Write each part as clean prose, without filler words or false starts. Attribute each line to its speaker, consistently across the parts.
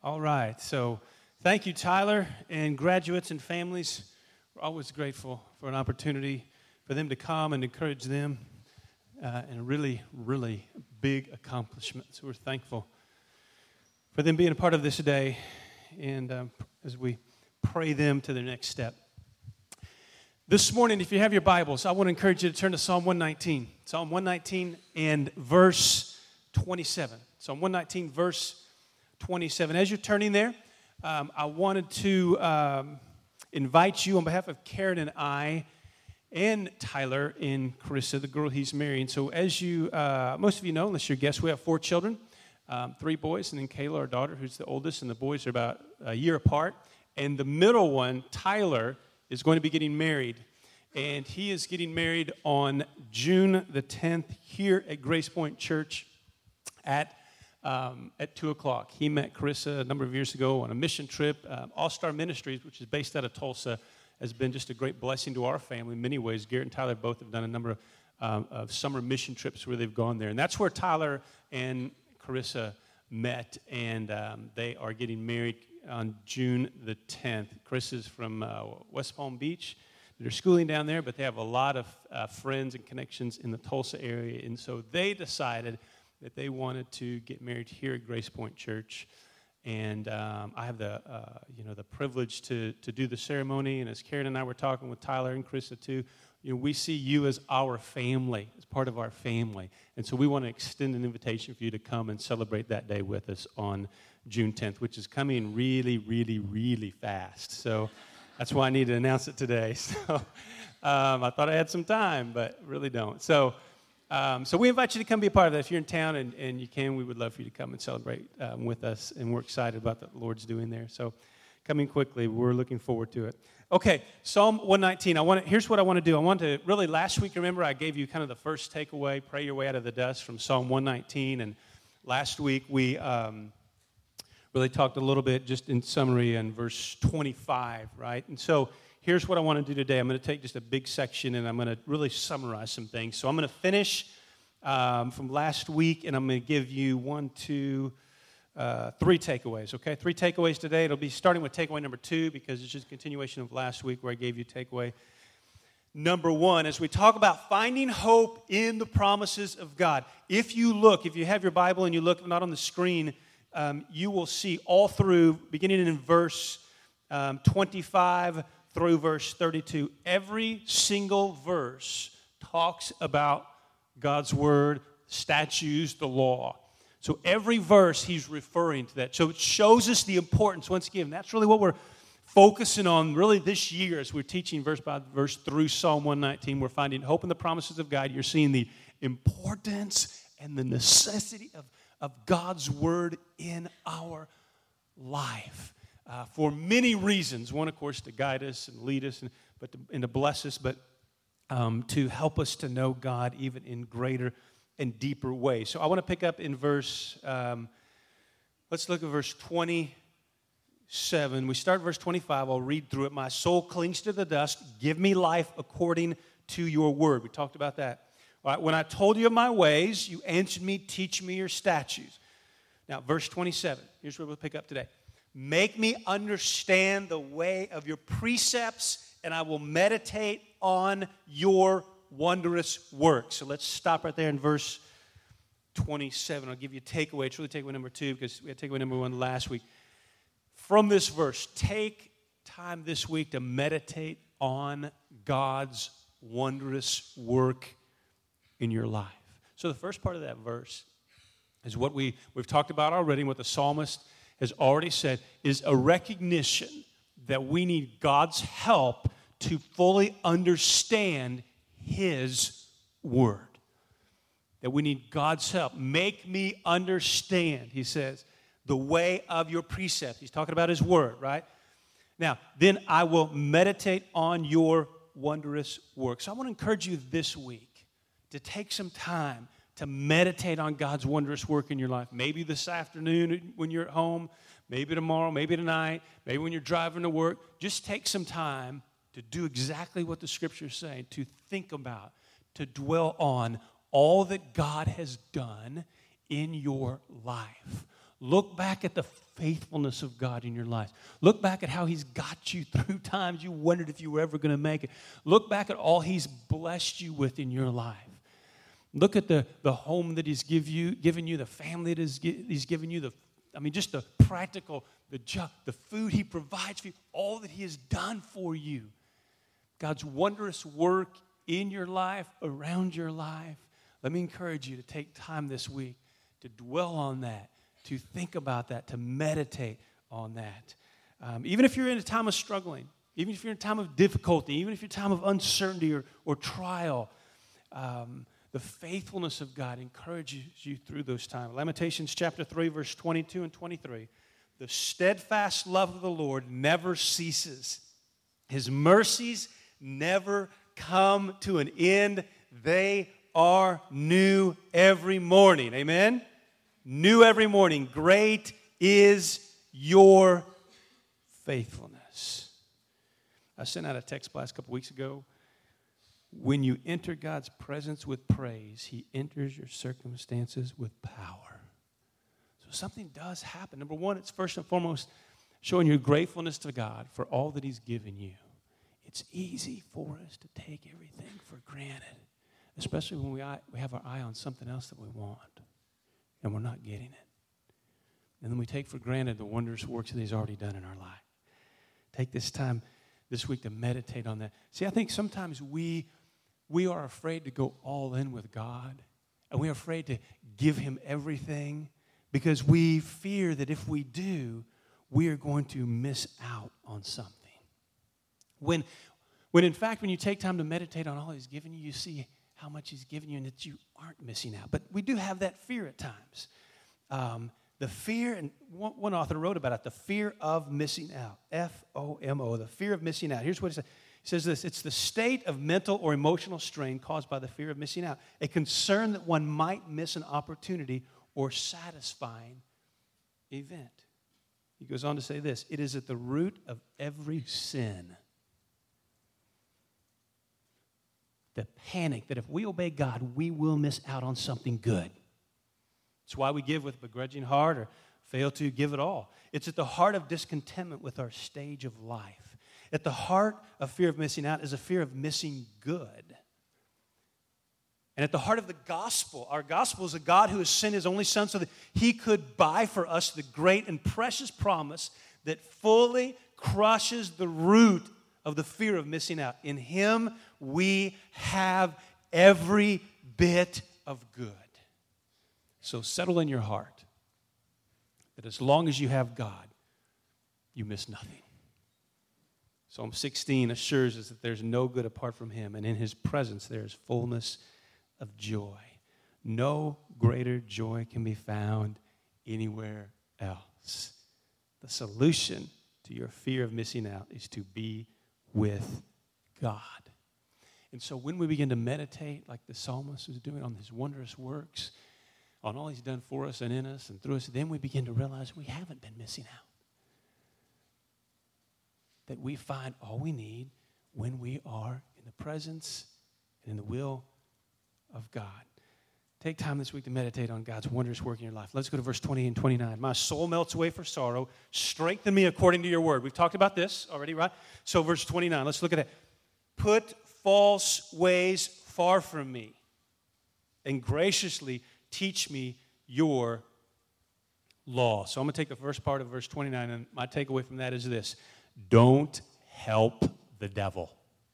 Speaker 1: All right, so thank you, Tyler, and graduates and families. We're always grateful for an opportunity for them to come and encourage them in a really, really big accomplishment. So we're thankful for them being a part of this day and as we pray them to their next step. This morning, if you have your Bibles, I want to encourage you to turn to Psalm 119. Psalm 119 and verse 27. Psalm 119, verse 27. As you're turning there, I wanted to invite you on behalf of Karen and I and Tyler and Carissa, the girl he's marrying. So as you, most of you know, unless you're guests, we have 4 children, 3 boys, and then Kayla, our daughter, who's the oldest, and the boys are about a year apart. And the middle one, Tyler, is going to be getting married. And he is getting married on June the 10th here at Grace Point Church at 2 o'clock. He met Carissa a number of years ago on a mission trip. All-Star Ministries, which is based out of Tulsa, has been just a great blessing to our family in many ways. Garrett and Tyler both have done a number of summer mission trips where they've gone there. And that's where Tyler and Carissa met, and they are getting married on June the 10th. Carissa's from West Palm Beach. They're schooling down there, but they have a lot of friends and connections in the Tulsa area, and so they decided that they wanted to get married here at Grace Point Church, and I have the privilege to do the ceremony. And as Karen and I were talking with Tyler and Carissa too, we see you as our family, as part of our family, and so we want to extend an invitation for you to come and celebrate that day with us on June 10th, which is coming really, really, really fast. So that's why I need to announce it today. So I thought I had some time, but really don't. So we invite you to come be a part of that. If you're in town and you can, we would love for you to come and celebrate with us, and we're excited about what the Lord's doing there. So coming quickly, we're looking forward to it. Okay, Psalm 119. Here's what I want to do. I want to really, last week, remember, I gave you kind of the first takeaway, pray your way out of the dust from Psalm 119, and last week we really talked a little bit, just in summary, in verse 25, right? And so here's what I want to do today. I'm going to take just a big section, and I'm going to really summarize some things. So I'm going to finish from last week, and I'm going to give you 3 takeaways, okay? 3 takeaways today. It'll be starting with takeaway number 2, because it's just a continuation of last week where I gave you takeaway number 1. As we talk about finding hope in the promises of God. If you have your Bible and you look, not on the screen, you will see all through, beginning in verse 25 through verse 32, every single verse talks about God's word, statutes, the law. So every verse he's referring to that. So it shows us the importance, once again, that's really what we're focusing on really this year as we're teaching verse by verse through Psalm 119. We're finding hope in the promises of God. You're seeing the importance and the necessity of God's word in our life for many reasons. One, of course, to guide us and lead us and to bless us, but to help us to know God even in greater and deeper ways. So I want to pick up in verse, let's look at verse 27. We start verse 25. I'll read through it. My soul clings to the dust. Give me life according to your word. We talked about that. All right, when I told you of my ways, you answered me, teach me your statutes. Now, verse 27, here's where we'll pick up today. Make me understand the way of your precepts, and I will meditate on your wondrous works. So let's stop right there in verse 27. I'll give you a takeaway. It's really takeaway number 2 because we had takeaway number 1 last week. From this verse, take time this week to meditate on God's wondrous work in your life. So the first part of that verse is what we've talked about already, what the psalmist has already said, is a recognition that we need God's help to fully understand His word. That we need God's help. Make me understand, he says, the way of your precept. He's talking about his word, right? Now, then I will meditate on your wondrous work. So I want to encourage you this week to take some time to meditate on God's wondrous work in your life. Maybe this afternoon when you're at home, maybe tomorrow, maybe tonight, maybe when you're driving to work. Just take some time to do exactly what the Scripture is saying, to think about, to dwell on all that God has done in your life. Look back at the faithfulness of God in your life. Look back at how He's got you through times you wondered if you were ever going to make it. Look back at all He's blessed you with in your life. Look at the home that He's given you, the family that He's given you, just the practical, the food He provides for you, all that He has done for you. God's wondrous work in your life, around your life. Let me encourage you to take time this week to dwell on that, to think about that, to meditate on that. Even if you're in a time of struggling, even if you're in a time of difficulty, even if you're in a time of uncertainty or trial, the faithfulness of God encourages you through those times. Lamentations chapter 3, verse 22 and 23. The steadfast love of the Lord never ceases. His mercies never come to an end. They are new every morning. Amen? New every morning. Great is your faithfulness. I sent out a text blast a couple weeks ago. When you enter God's presence with praise, He enters your circumstances with power. So something does happen. Number one, it's first and foremost showing your gratefulness to God for all that He's given you. It's easy for us to take everything for granted, especially when we have our eye on something else that we want, and we're not getting it. And then we take for granted the wondrous works that He's already done in our life. Take this time this week to meditate on that. See, I think sometimes we are afraid to go all in with God, and we're afraid to give Him everything because we fear that if we do, we are going to miss out on something. When in fact, when you take time to meditate on all He's given you, you see how much He's given you and that you aren't missing out. But we do have that fear at times. The fear, and one author wrote about it, the fear of missing out. FOMO, the fear of missing out. Here's what it says. It says this: it's the state of mental or emotional strain caused by the fear of missing out, a concern that one might miss an opportunity or satisfying event. He goes on to say this: it is at the root of every sin. The panic that if we obey God, we will miss out on something good. It's why we give with a begrudging heart or fail to give at all. It's at the heart of discontentment with our stage of life. At the heart of fear of missing out is a fear of missing good. And at the heart of the gospel, our gospel is a God who has sent His only Son so that He could buy for us the great and precious promise that fully crushes the root of the fear of missing out. In Him, we have every bit of good. So settle in your heart that as long as you have God, you miss nothing. Psalm 16 assures us that there's no good apart from Him, and in His presence there is fullness of joy. No greater joy can be found anywhere else. The solution to your fear of missing out is to be with God. And so when we begin to meditate like the psalmist was doing on His wondrous works, on all He's done for us and in us and through us, then we begin to realize we haven't been missing out. That we find all we need when we are in the presence and in the will of God. Take time this week to meditate on God's wondrous work in your life. Let's go to verse 20 and 29. My soul melts away for sorrow. Strengthen me according to your word. We've talked about this already, right? So verse 29, let's look at it. Put false ways far from me and graciously teach me your law. So I'm going to take the first part of verse 29, and my takeaway from that is this: don't help the devil.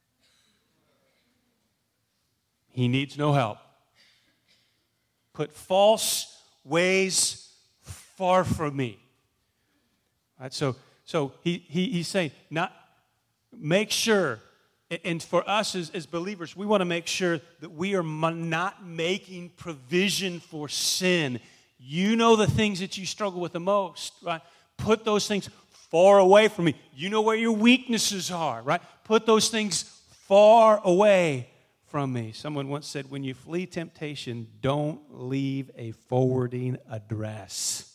Speaker 1: He needs no help. Put false ways far from me. All right, so he's saying, not make sure. And for us as believers, we want to make sure that we are not making provision for sin. You know the things that you struggle with the most, right? Put those things far away from me. You know where your weaknesses are, right? Put those things far away from me. Someone once said, when you flee temptation, don't leave a forwarding address.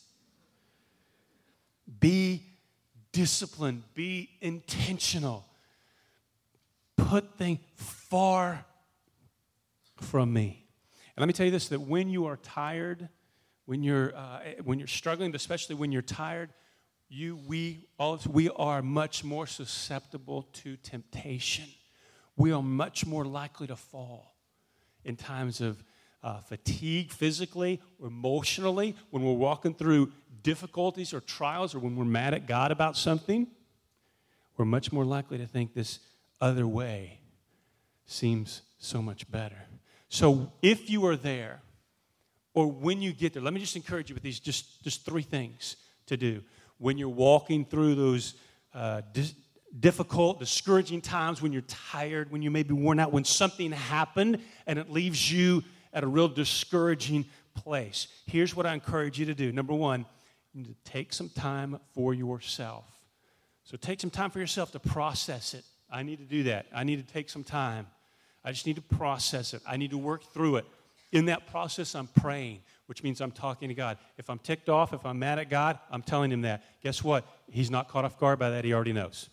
Speaker 1: Be disciplined. Be intentional. Put things far from me. And let me tell you this, that when you are tired, when you're struggling, but especially when you're tired, we are much more susceptible to temptation. We are much more likely to fall in times of fatigue physically or emotionally, when we're walking through difficulties or trials, or when we're mad at God about something. We're much more likely to think this other way seems so much better. So if you are there, or when you get there, let me just encourage you with these just three things to do. When you're walking through those difficult, discouraging times, when you're tired, when you may be worn out, when something happened and it leaves you at a real discouraging place, here's what I encourage you to do. Number one, you need to take some time for yourself. So take some time for yourself to process it. I need to do that. I need to take some time. I just need to process it. I need to work through it. In that process, I'm praying, which means I'm talking to God. If I'm ticked off, if I'm mad at God, I'm telling him that. Guess what? He's not caught off guard by that. He already knows.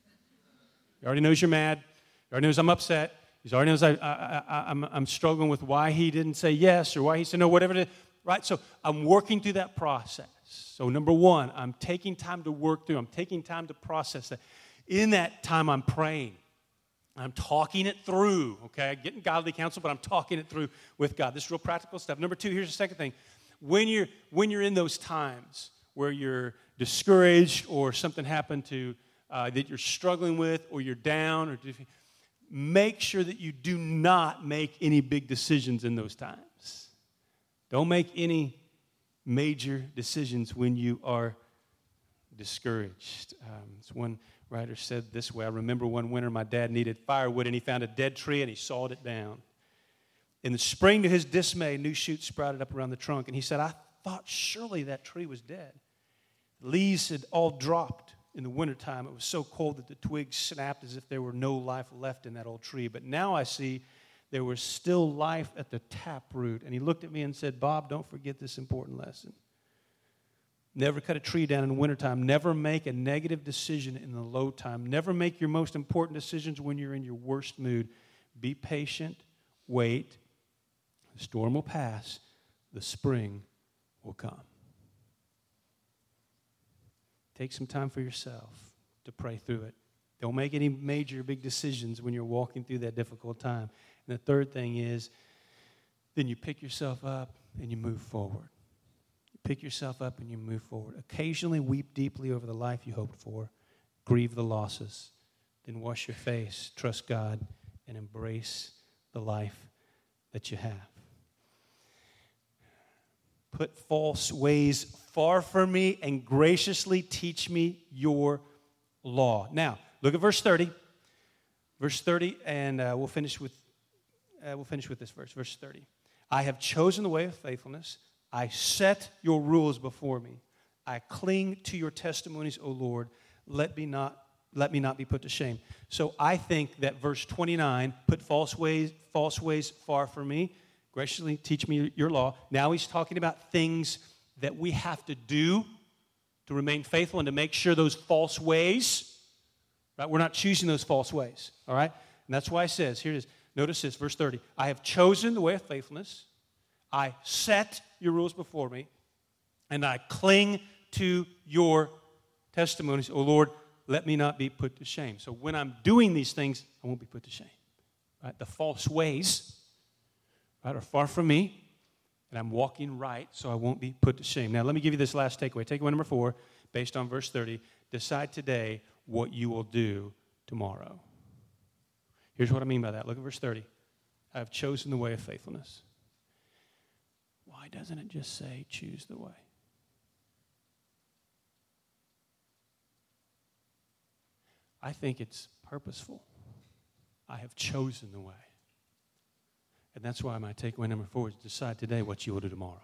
Speaker 1: He already knows you're mad. He already knows I'm upset. He already knows I'm struggling with why he didn't say yes or why he said no, whatever it is. Right? So I'm working through that process. So number one, I'm taking time to work through. I'm taking time to process that. In that time, I'm praying. I'm talking it through, okay? Getting godly counsel, but I'm talking it through with God. This is real practical stuff. Number two, here's the second thing. When you're in those times where you're discouraged or something happened to that you're struggling with, or you're down, or make sure that you do not make any big decisions in those times. Don't make any major decisions when you are discouraged. As one writer said this way, I remember one winter my dad needed firewood, and he found a dead tree, and he sawed it down. In the spring, to his dismay, new shoots sprouted up around the trunk, and he said, I thought surely that tree was dead. Leaves had all dropped in the wintertime. It was so cold that the twigs snapped as if there were no life left in that old tree. But now I see there was still life at the taproot. And he looked at me and said, Bob, don't forget this important lesson. Never cut a tree down in the wintertime. Never make a negative decision in the low time. Never make your most important decisions when you're in your worst mood. Be patient. Wait. The storm will pass. The spring will come. Take some time for yourself to pray through it. Don't make any major big decisions when you're walking through that difficult time. And the third thing is, then you pick yourself up and you move forward. You pick yourself up and you move forward. Occasionally weep deeply over the life you hoped for. Grieve the losses. Then wash your face, trust God, and embrace the life that you have. Put false ways far from me and graciously teach me your law. Now, look at verse 30. Verse 30, and we'll finish with this verse. Verse 30. I have chosen the way of faithfulness. I set your rules before me. I cling to your testimonies, O Lord. Let me not be put to shame. So I think that verse 29, put false ways far from me. Graciously teach me your law. Now he's talking about things that we have to do to remain faithful and to make sure those false ways, right? We're not choosing those false ways, all right? And that's why it says, here it is, notice this, verse 30. I have chosen the way of faithfulness. I set your rules before me, and I cling to your testimonies. O Lord, let me not be put to shame. So when I'm doing these things, I won't be put to shame, right? The false ways, right, are far from me, and I'm walking right, so I won't be put to shame. Now, let me give you this last takeaway. Takeaway number 4, based on verse 30. Decide today what you will do tomorrow. Here's what I mean by that. Look at verse 30. I have chosen the way of faithfulness. Why doesn't it just say, choose the way? I think it's purposeful. I have chosen the way. And that's why my takeaway number 4 is decide today what you will do tomorrow.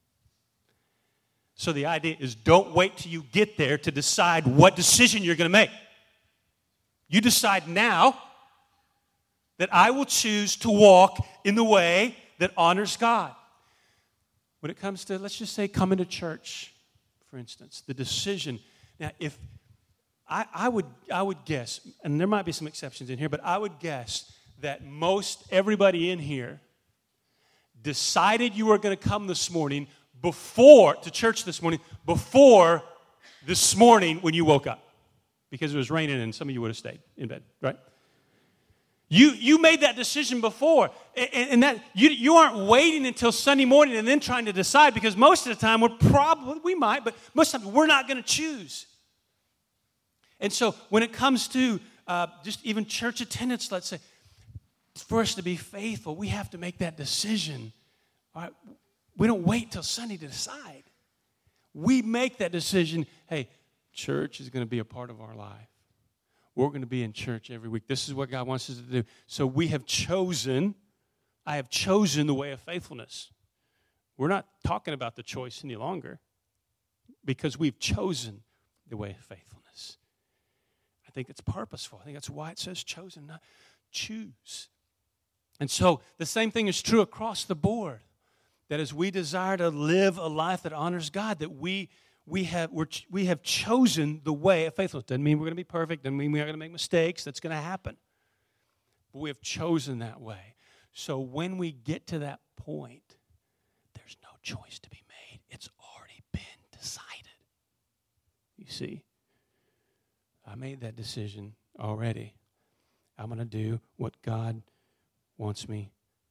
Speaker 1: So the idea is don't wait till you get there to decide what decision you're going to make. You decide now that I will choose to walk in the way that honors God. When it comes to, let's just say, coming to church, for instance, the decision. Now, if I would guess, and there might be some exceptions in here, but I would guess that most everybody in here decided you were going to come this morning to church this morning before this morning when you woke up because it was raining and some of you would have stayed in bed, right? You made that decision before, and that you aren't waiting until Sunday morning and then trying to decide, because most of the time we might, but most of the time we're not going to choose. And so when it comes to just even church attendance, let's say, for us to be faithful, we have to make that decision. All right? We don't wait till Sunday to decide. We make that decision. Hey, church is going to be a part of our life. We're going to be in church every week. This is what God wants us to do. So I have chosen the way of faithfulness. We're not talking about the choice any longer because we've chosen the way of faithfulness. I think it's purposeful. I think that's why it says chosen, not choose. And so the same thing is true across the board, that as we desire to live a life that honors God, that we have chosen the way of faithfulness. Doesn't mean we're going to be perfect. Doesn't mean we're going to make mistakes. That's going to happen. But we have chosen that way. So when we get to that point, there's no choice to be made. It's already been decided. You see, I made that decision already. I'm going to do what God wants me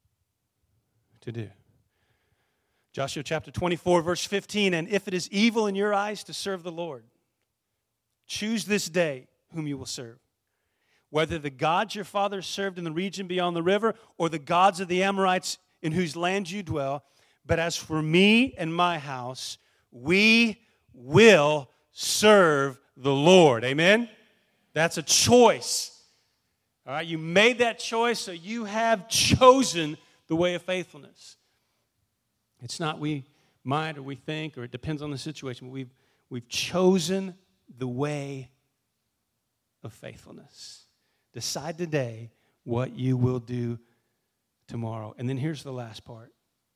Speaker 1: to do. Joshua chapter 24, verse 15, and if it is evil in your eyes to serve the Lord, choose this day whom you will serve, whether the gods your fathers served in the region beyond the river or the gods of the Amorites in whose land you dwell. But as for me and my house, we will serve the Lord. Amen? That's a choice. All right, you made that choice, so you have chosen the way of faithfulness. It's not we might or we think, or it depends on the situation. But we've chosen the way of faithfulness. Decide today what you will do tomorrow. And then here's the last part.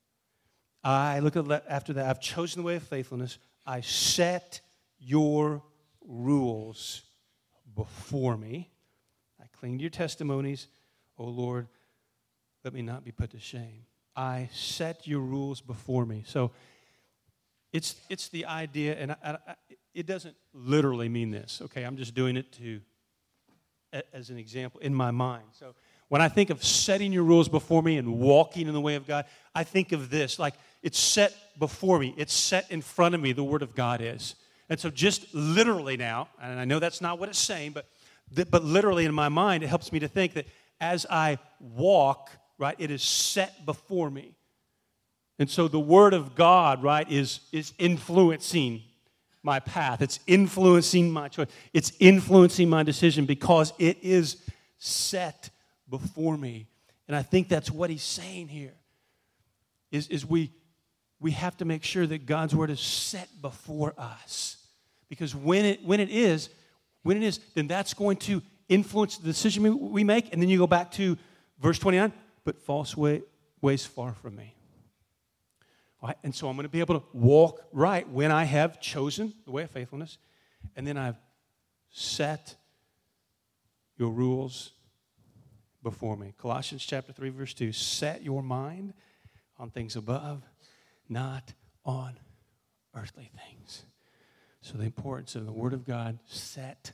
Speaker 1: After that, I've chosen the way of faithfulness. I set your rules before me. I cling to your testimonies. O Lord, let me not be put to shame. I set your rules before me. So it's the idea, and it doesn't literally mean this. Okay, I'm just doing it as an example in my mind. So when I think of setting your rules before me and walking in the way of God, I think of this, like it's set before me. It's set in front of me, the Word of God is. And so just literally now, and I know that's not what it's saying, but literally in my mind, it helps me to think that as I walk, right, it is set before me. And so the Word of God, right, is influencing my path. It's influencing my choice. It's influencing my decision because it is set before me. And I think that's what he's saying here, is we have to make sure that God's Word is set before us. Because when it is, then that's going to influence the decision we make. And then you go back to verse 29, but false ways far from me. All right, and so I'm going to be able to walk right when I have chosen the way of faithfulness, and then I've set your rules before me. Colossians chapter 3, verse 2, set your mind on things above, not on earthly things. So the importance of the Word of God set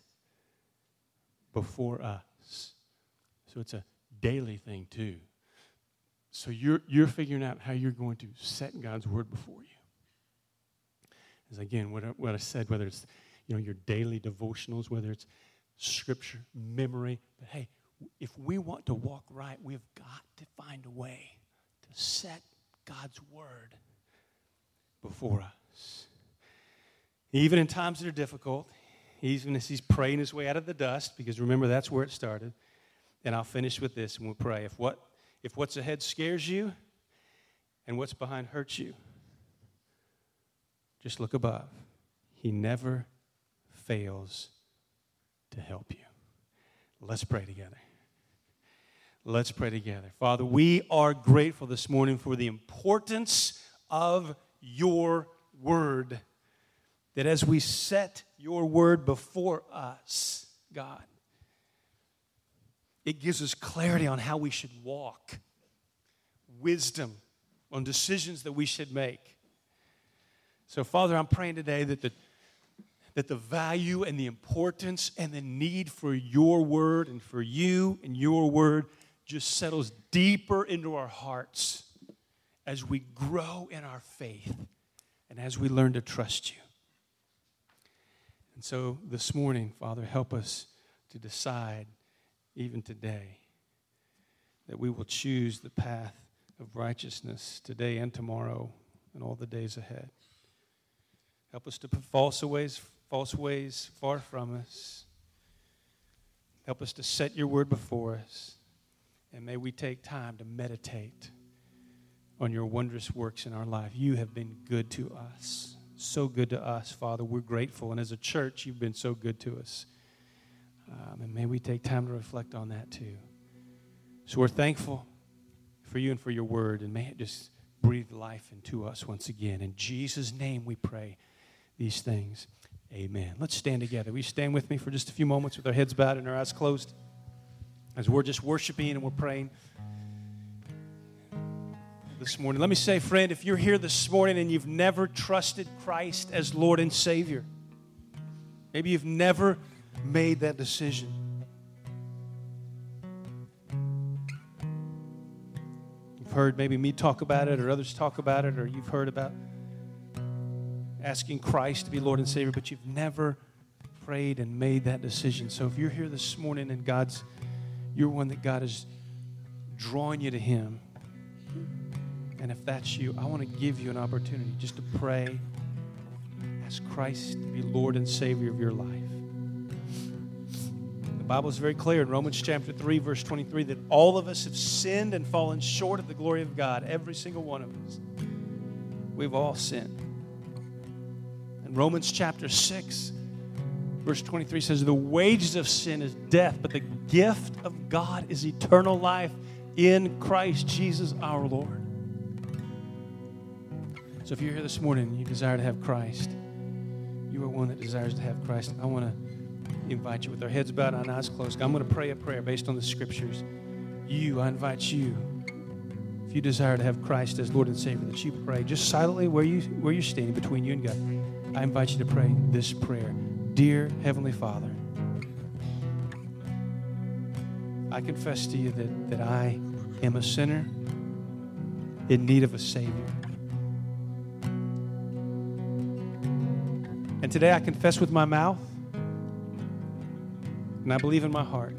Speaker 1: before us. So it's a daily thing too. So you're figuring out how you're going to set God's Word before you. As again, what I said, whether it's your daily devotionals, whether it's Scripture, memory, but hey, if we want to walk right, we've got to find a way to set God's Word before us. Even in times that are difficult, even as he's praying his way out of the dust, because remember, that's where it started. And I'll finish with this and we'll pray. If what's ahead scares you and what's behind hurts you, just look above. He never fails to help you. Let's pray together. Let's pray together. Father, we are grateful this morning for the importance of your Word. That as we set your Word before us, God, it gives us clarity on how we should walk, wisdom on decisions that we should make. So, Father, I'm praying today that the value and the importance and the need for your word and for you and your word just settles deeper into our hearts as we grow in our faith and as we learn to trust you. And so this morning, Father, help us to decide, even today, that we will choose the path of righteousness today and tomorrow and all the days ahead. Help us to put false ways far from us. Help us to set your word before us. And may we take time to meditate on your wondrous works in our life. You have been good to us. So good to us, Father. We're grateful. And as a church, you've been so good to us. And may we take time to reflect on that too. So we're thankful for you and for your word. And may it just breathe life into us once again. In Jesus' name we pray these things. Amen. Let's stand together. Will you stand with me for just a few moments with our heads bowed and our eyes closed as we're just worshiping and we're praying this morning. Let me say, friend, if you're here this morning and you've never trusted Christ as Lord and Savior, maybe you've never made that decision. You've heard maybe me talk about it or others talk about it, or you've heard about asking Christ to be Lord and Savior, but you've never prayed and made that decision. So if you're here this morning and you're one that God is drawing you to Him, and if that's you, I want to give you an opportunity just to pray, ask Christ to be Lord and Savior of your life. The Bible is very clear in Romans chapter 3, verse 23, that all of us have sinned and fallen short of the glory of God, every single one of us. We've all sinned. And Romans chapter 6, verse 23 says, the wages of sin is death, but the gift of God is eternal life in Christ Jesus our Lord. So if you're here this morning and you desire to have Christ, you are one that desires to have Christ, I want to invite you with our heads bowed and eyes closed. I'm going to pray a prayer based on the Scriptures. I invite you, if you desire to have Christ as Lord and Savior, that you pray just silently where you're standing between you and God. I invite you to pray this prayer. Dear Heavenly Father, I confess to you that I am a sinner in need of a Savior. And today I confess with my mouth, and I believe in my heart,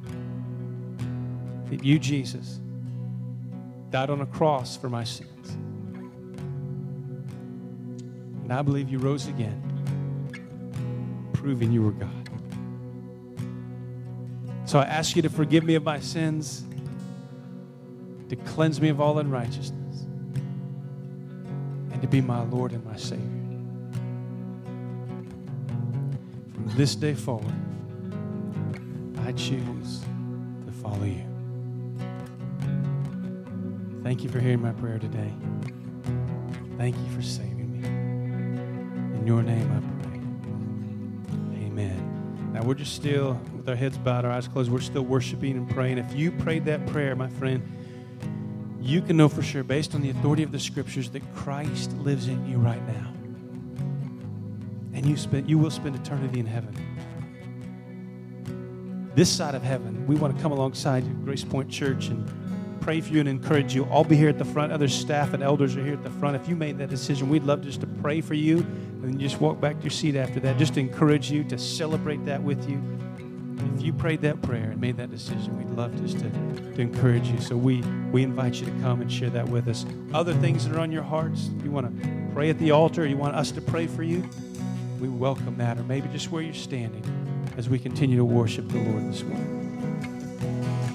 Speaker 1: that you, Jesus, died on a cross for my sins. And I believe you rose again, proving you were God. So I ask you to forgive me of my sins, to cleanse me of all unrighteousness, and to be my Lord and my Savior. From this day forward, I choose to follow you. Thank you for hearing my prayer today. Thank you for saving me. In your name I pray. Amen. Now we're just still with our heads bowed, our eyes closed. We're still worshiping and praying. If you prayed that prayer, my friend, you can know for sure, based on the authority of the Scriptures, that Christ lives in you right now. And you will spend eternity in heaven. This side of heaven, we want to come alongside you, Grace Point Church, and pray for you and encourage you. I'll be here at the front. Other staff and elders are here at the front. If you made that decision, we'd love just to pray for you, and then you just walk back to your seat after that, just to encourage you, to celebrate that with you. If you prayed that prayer and made that decision, we'd love just to encourage you. So we invite you to come and share that with us. Other things that are on your hearts, you want to pray at the altar, you want us to pray for you, we welcome that. Or maybe just where you're standing as we continue to worship the Lord this morning.